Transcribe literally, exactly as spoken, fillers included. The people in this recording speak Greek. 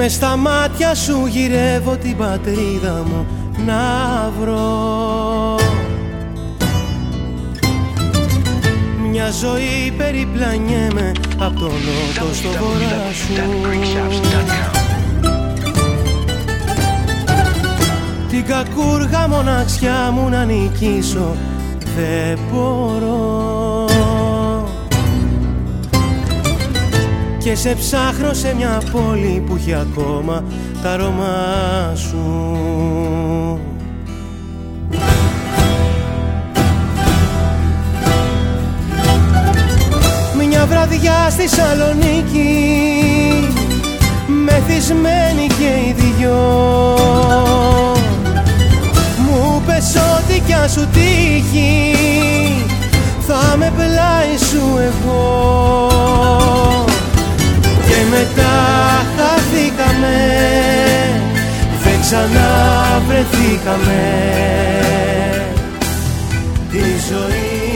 μες στα μάτια σου γυρεύω την πατρίδα μου να βρω. Μια ζωή περιπλανιέμαι απ' τον νότο στο βορρά σου. Την κακούργα μοναξιά μου να νικήσω δεν μπορώ. Και σε ψάχνω σε μια πόλη που έχει ακόμα τα αρώμα σου. Μια βραδιά στη Σαλονίκη, μεθυσμένοι και οι δυο, μου πες ό,τι κι αν σου τύχει θα με πλάι σου εγώ. Και μετά χαθήκαμε, δεν ξαναβρεθήκαμε. Τη ζωή